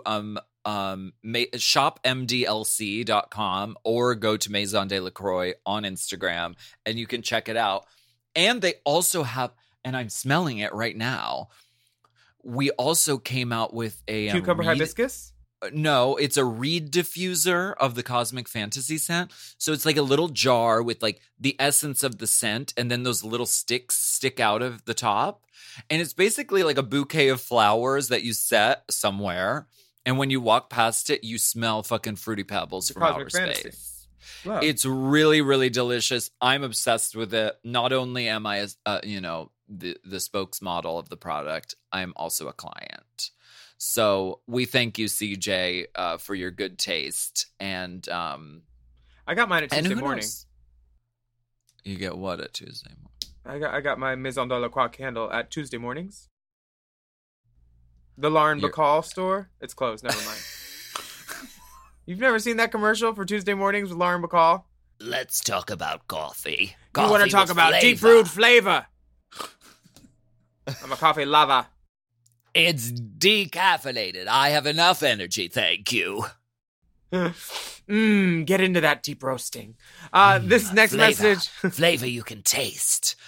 shopmdlc.com or go to Maison de la Croix on Instagram, and you can check it out. And they also have, and I'm smelling it right now, we also came out with a... Cucumber hibiscus? No, it's a reed diffuser of the Cosmic Fantasy scent. So it's like a little jar with like the essence of the scent, and then those little sticks stick out of the top. And it's basically like a bouquet of flowers that you set somewhere. And when you walk past it, you smell fucking Fruity Pebbles from outer space. Wow. It's really, really delicious. I'm obsessed with it. Not only am I, the spokesmodel of the product, I'm also a client. So we thank you, CJ, for your good taste. And I got mine at Tuesday morning. You get what at Tuesday morning? I got my Maison de la Croix candle at Tuesday mornings. The Lauren Bacall store. It's closed. Never mind. You've never seen that commercial for Tuesday mornings with Lauren Bacall? Let's talk about coffee. You want to talk about deep brewed flavor? I'm a coffee lover. It's decaffeinated. I have enough energy, thank you. Get into that deep roasting. This next message. Flavor you can taste.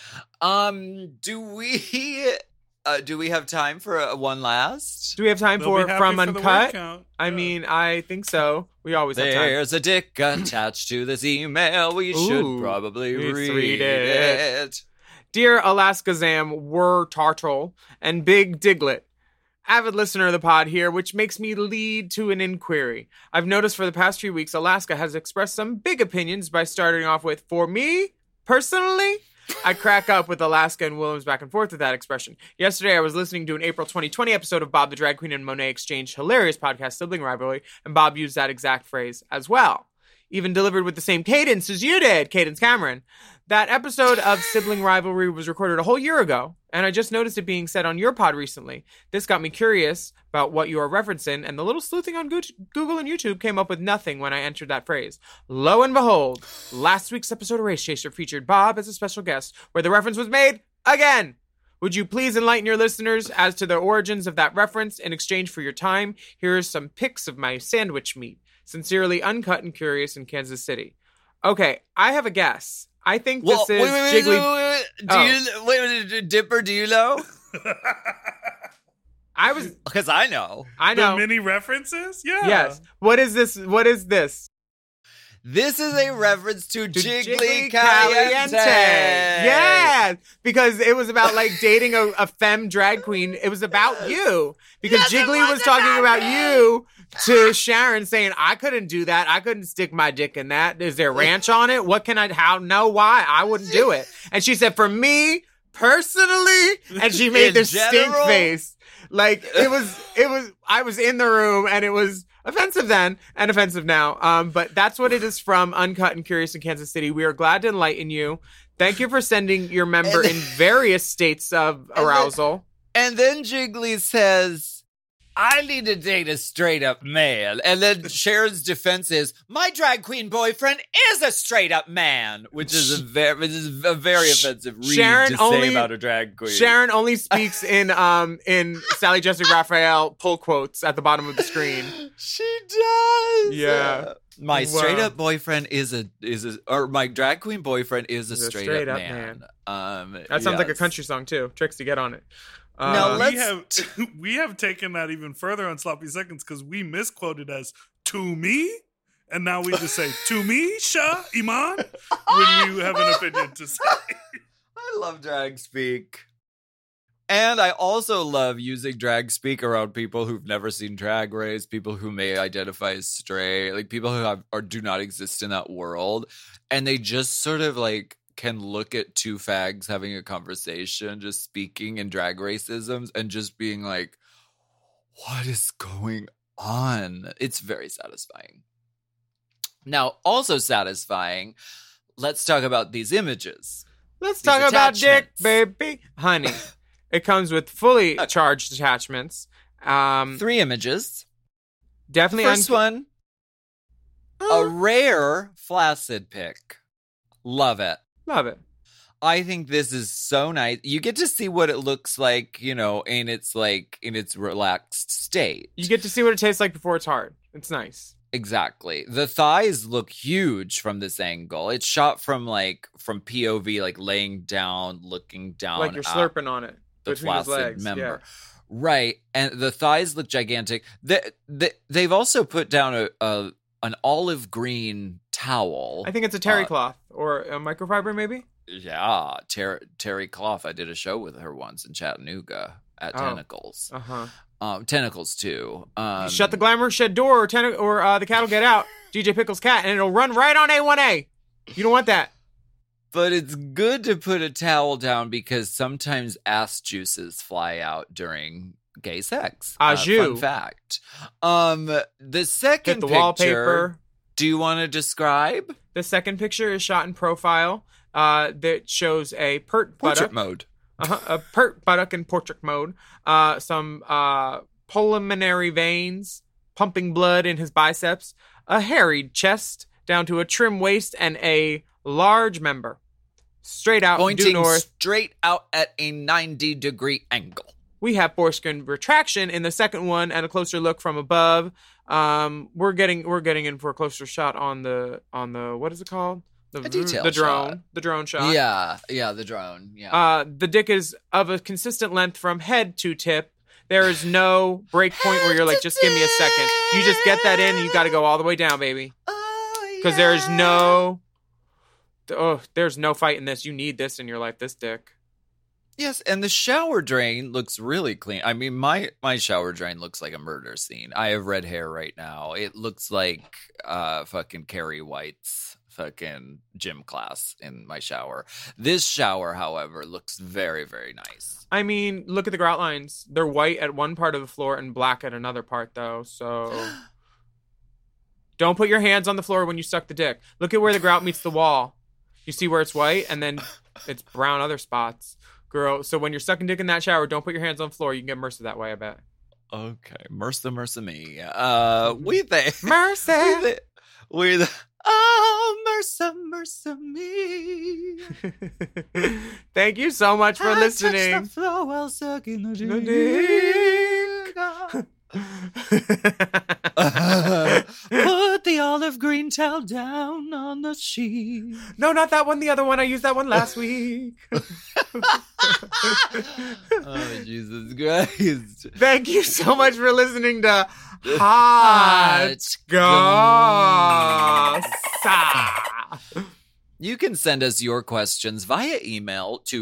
Do we have time for one last? Do we have time for From Uncut? I mean, I think so. We always have time. There's a dick attached to this email. We should probably read it. Dear Alaska Zam, Wur Tartle, and Big Diglett. Avid listener of the pod here, which makes me lead to an inquiry. I've noticed for the past few weeks, Alaska has expressed some big opinions by starting off with, for me, personally... I crack up with Alaska and Williams back and forth with that expression. Yesterday, I was listening to an April 2020 episode of Bob the Drag Queen and Monet Exchange hilarious podcast, Sibling Rivalry, and Bob used that exact phrase as well. even delivered with the same cadence as you did, Cadence Cameron. That episode of Sibling Rivalry was recorded a whole year ago, and I just noticed it being said on your pod recently. This got me curious about what you are referencing, and the little sleuthing on Google and YouTube came up with nothing when I entered that phrase. Lo and behold, last week's episode of Race Chaser featured Bob as a special guest, where the reference was made again. Would you please enlighten your listeners as to the origins of that reference in exchange for your time? Here are some pics of my sandwich meat. Sincerely, Uncut and Curious in Kansas City. Okay, I have a guess. I think this is Jiggly. Wait, Dipper, do you know? I was because I know. The mini references. Yeah. Yes. What is this? What is this? This is a reference to Jiggly Caliente. Yeah, because it was about like dating a femme drag queen. It was about you because Jiggly was talking about you to Sharon, saying, "I couldn't do that. I couldn't stick my dick in that. Is there ranch on it? What can I? How? No, why? I wouldn't do it." And she said, "For me personally," and she made this stink face. Like it was. I was in the room, and it was offensive then and offensive now. But that's what it is from Uncut and Curious in Kansas City. We are glad to enlighten you. Thank you for sending your member in various states of arousal. And then Jiggly says, I need to date a straight up man. And then Sharon's defense is, my drag queen boyfriend is a straight up man, which is a very offensive read to say about a drag queen. Sharon only speaks in Sally Jessica Raphael pull quotes at the bottom of the screen. She does. Yeah. My straight up boyfriend or my drag queen boyfriend is a straight up man. That sounds like a country song too. Trixie, get on it. Now we have taken that even further on Sloppy Seconds because we misquoted as "to me," and now we just say "to me, Shah Iman" when you have an opinion to say. I love drag speak, and I also love using drag speak around people who've never seen Drag Race, people who may identify as straight, like people who have or do not exist in that world, and they just sort of like can look at two fags having a conversation, just speaking in drag racisms and just being like, what is going on? It's very satisfying. Now, also satisfying, let's talk about these images. Let's talk about dick, baby. Honey, it comes with fully charged attachments. 3 images. Definitely. First one, a rare flaccid pic. Love it. Love it. I think this is so nice. You get to see what it looks like, you know, in its relaxed state. You get to see what it tastes like before it's hard. It's nice. Exactly. The thighs look huge from this angle. It's shot from POV, like laying down, looking down. Like you're slurping on it. The flaccid legs, member. Yeah. Right. And the thighs look gigantic. They've also put down an olive green towel. I think it's a terry cloth or a microfiber, maybe. Yeah, terry cloth. I did a show with her once in Chattanooga at Tentacles. Tentacles too. Shut the glamour shed door, or the cat will get out. DJ Pickles cat, and it'll run right on A1A. You don't want that. But it's good to put a towel down because sometimes ass juices fly out during gay sex. Fun fact. The second Hit the picture, wallpaper. Do you want to describe? The second picture is shot in profile. That shows a pert buttock. Portrait mode. A pert buttock in portrait mode. Some pulmonary veins, pumping blood in his biceps, a harried chest down to a trim waist, and a large member. Straight out, pointing due north. Straight out at a 90-degree angle. We have foreskin retraction in the second one and a closer look from above. We're getting in for a closer shot on the what is it called? The drone shot. The drone shot. Yeah, the drone. Yeah. The dick is of a consistent length from head to tip. There is no break point where you're like, just give me a second. You just get that in and you got to go all the way down, baby. Because there's no fight in this. You need this in your life, this dick. Yes, and the shower drain looks really clean. I mean, my shower drain looks like a murder scene. I have red hair right now. It looks like fucking Carrie White's fucking gym class in my shower. This shower, however, looks very, very nice. I mean, look at the grout lines. They're white at one part of the floor and black at another part, though, so... Don't put your hands on the floor when you suck the dick. Look at where the grout meets the wall. You see where it's white and then it's brown other spots. Girl, so when you're sucking dick in that shower, don't put your hands on the floor. You can get MRSA that way, I bet. Okay. MRSA me. We think. MRSA. MRSA me. Thank you so much for listening. Touch the floor while sucking the dick. Put the olive green towel down on the sheet. No, not that one. The other one. I used that one last week. Oh, Jesus Christ. Thank you so much for listening to Hot Goss. You can send us your questions via email to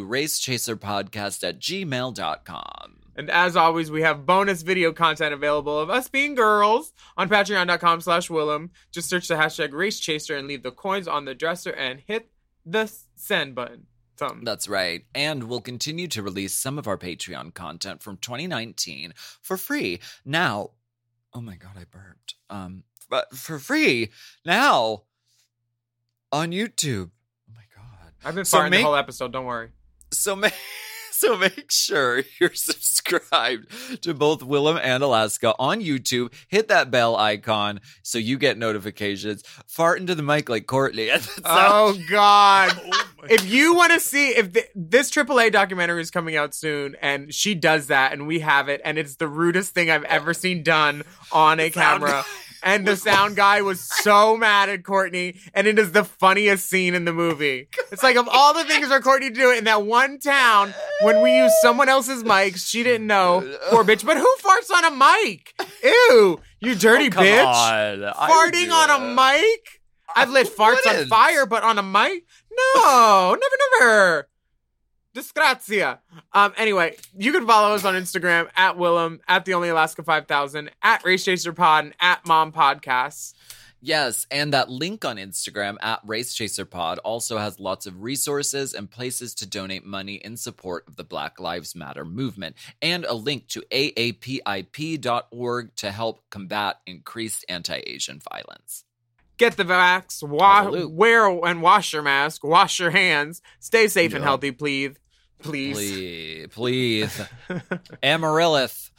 racechaserpodcast@gmail.com. And as always, we have bonus video content available of us being girls on patreon.com/Willem. Just search the hashtag RaceChaser and leave the coins on the dresser and hit the send button. That's right. And we'll continue to release some of our Patreon content from 2019 for free. Now, oh my God, I burped. But for free now on YouTube. Oh my God. I've been farting the whole episode, don't worry. So make sure you're subscribed to both Willem and Alaska on YouTube. Hit that bell icon so you get notifications. Fart into the mic like Courtney. Oh, God. If you want to see, this AAA documentary is coming out soon, and she does that, and we have it, and it's the rudest thing I've ever seen done on a camera. And the sound guy was so mad at Courtney, and it is the funniest scene in the movie. It's like, of all the things for Courtney to do in that one town, when we used someone else's mics, she didn't know. Poor bitch. But who farts on a mic? Ew, you dirty bitch. Farting on a mic? I've lit farts on fire, but on a mic? No, never. Disgrazia. Anyway, you can follow us on Instagram at Willem, at The Only Alaska 5000, at RaceChaserPod, and at Mom Podcasts. Yes, and that link on Instagram at RaceChaserPod also has lots of resources and places to donate money in support of the Black Lives Matter movement, and a link to aapip.org to help combat increased anti-Asian violence. Get the vax, wear and wash your mask, wash your hands, stay safe and healthy, please. Please. Amaryllis.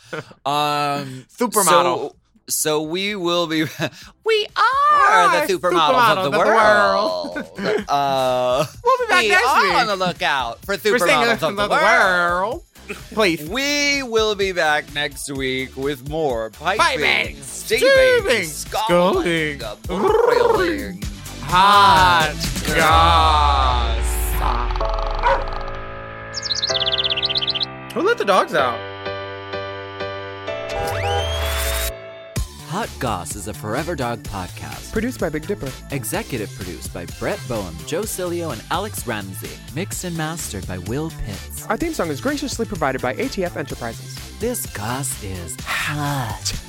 Supermodel. So we will be... We are the supermodels of the world. We'll be back next week. We are on the lookout for supermodels of the world. Please. We will be back next week with more piping, steaming, scalding, broiling, hot goss. Who let the dogs out? Hot Goss is a Forever Dog podcast. Produced by Big Dipper. Executive produced by Brett Boehm, Joe Cilio, and Alex Ramsey. Mixed and mastered by Will Pitts. Our theme song is graciously provided by ATF Enterprises. This Goss is hot.